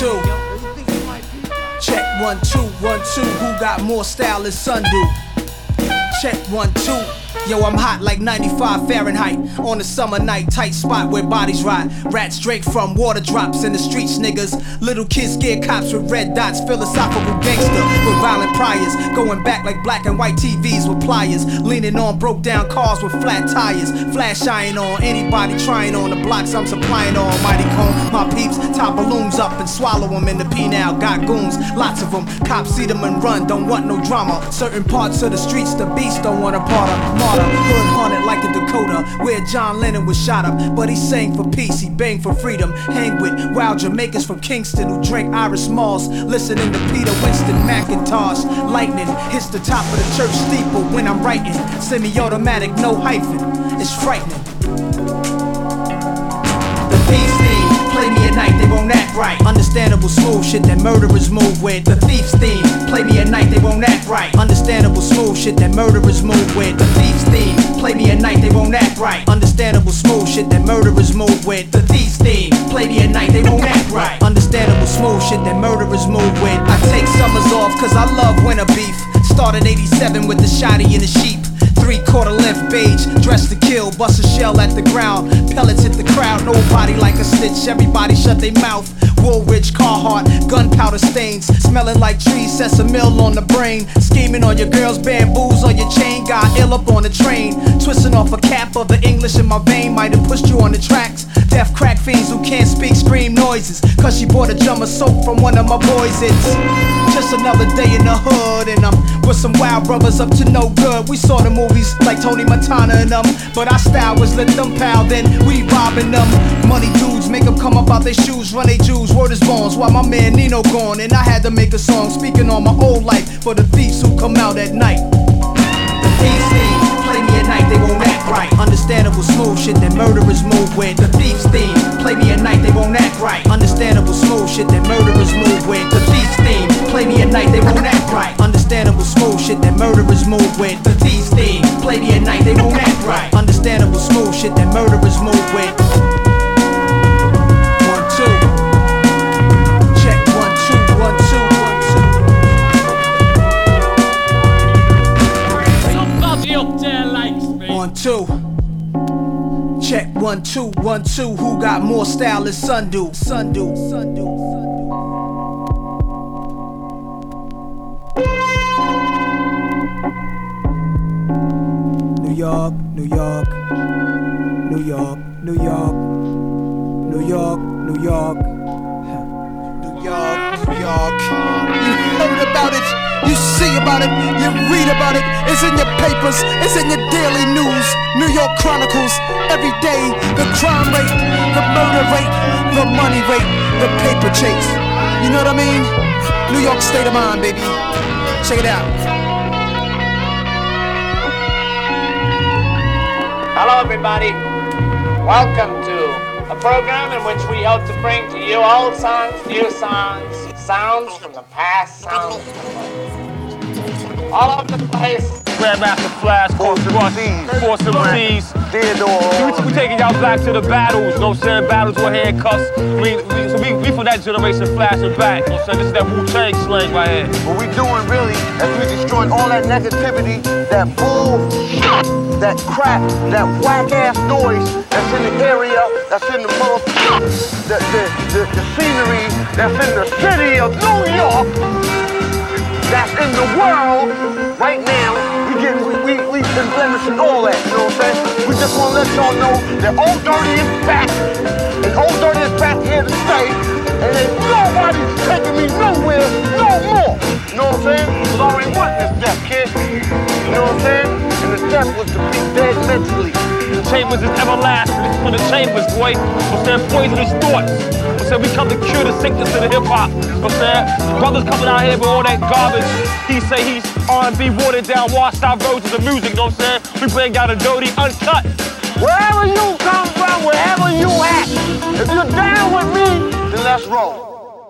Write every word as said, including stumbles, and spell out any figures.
two. Check one, two, one, two. Who got more style than Sun do? Check one, two. Yo, I'm hot like ninety-five Fahrenheit on a summer night, tight spot where bodies rot. Rats drink from water drops in the streets, niggas. Little kids scared cops with red dots. Philosophical gangster with violent priors. Going back like black and white T Vs with pliers. Leaning on broke down cars with flat tires. Flash iron on anybody trying on the blocks I'm supplying on. Mighty cone, my peeps tie balloons up and swallow them in the P-now. Got goons, lots of them. Cops see them and run, don't want no drama. Certain parts of the streets the beast don't want a part of. Hood haunted like a Dakota, where John Lennon was shot up. But he sang for peace, he banged for freedom. Hang with wild Jamaicans from Kingston who drink Irish Moss, listening to Peter Winston McIntosh. Lightning hits the top of the church steeple when I'm writing. Semi-automatic, no hyphen, it's frightening. The thieves theme, play me at night, they won't act right. Understandable smooth shit that murderers move with. The thieves theme, play me at night, they won't act right. Understandable smooth shit that murderers move with. The thieves theme, play me at night, they won't act right. Understandable smooth shit that murderers move with. The thieves theme, play me at night, they won't act right. Understandable smooth shit that murderers move with. I take summers off cause I love winter beef. Started eighty-seven with the shotty and the sheep. Three-quarter length beige, dressed to kill, bust a shell at the ground. Pellets hit the crowd, nobody like a stitch, everybody shut their mouth. Woolridge, Carhartt, gunpowder stains, smelling like trees, sets a mill on the brain. Scheming on your girls, bamboos on your chain, got ill up on the train. Twisting off a cap of the English in my vein, might have pushed you on the tracks. Deaf crack fiends who can't speak, scream noises, cause she bought a jar of soap from one of my boys. It's just another day in the hood, and I'm with some wild brothers up to no good. We saw the movies like Tony Montana and them, but our style was let them pal, then we robbing them. Money dudes make them come up out their shoes, run they Jews, word is bonds, while my man Nino gone. And I had to make a song speaking on my old life for the thieves who come out at night. The thieves theme, play me at night, they won't act right. Understandable smooth shit that murderers move with. The thieves theme, play me at night, they won't act right. Understandable smooth shit that murderers move with. The thieves theme, play me at night, they won't act right. Understandable smooth shit that murderers move with. The thieves theme, play me at night, they won't act right. Understandable smooth shit that murderers move with. One, two. Check one, two, one, two, one, two. Somebody up there likes me. One, two. Check one, two, one, two. Who got more style than Sun do? Sun do, Sun do, Sun do. New York, New York, New York, New York, New York, New York, New York, New York. You heard about it, you see about it, you read about it. It's in your papers, it's in your daily news. New York Chronicles, every day. The crime rate, the murder rate, the money rate, the paper chase. You know what I mean? New York state of mind, baby. Check it out. Hello everybody, welcome to a program in which we hope to bring to you old songs, new songs, sounds from the past, sounds from the present. All over the place. Grandmaster Flash, Force Rush, Force M Cs. We, we taking y'all back to the battles, you know what I'm saying? Battles with handcuffs. We, we, so we, we from that generation flashing back, you know what I'm saying? This is that Wu-Tang slang right here. What we doing really is we destroying all that negativity, that bull, that crap, that whack-ass noise that's in the area, that's in the motherfucker, the, the, the, the scenery that's in the city of New York, that's in the world right now. We getting, we, we, we've been blemishing all that, you know what I'm saying? We just want to let y'all know that Old Dirty is back, and Old Dirty is back here to stay, and ain't nobody's taking me nowhere no more. You know what I'm saying? Because I already won this death, kid. You know what I'm saying? And the death was to be dead mentally. The Chambers is everlasting. This is for the Chambers, boy. You know what I'm saying? Poisonous thoughts. You know what I'm saying? We come to cure the sickness of the hip-hop. You know what I'm saying? Brothers coming out here with all that garbage. He say he's R and B, watered down, washed out versions of music. You know what I'm saying? We bring out a dirty, uncut. Wherever you come from, wherever you at, if you're down with me, then let's roll.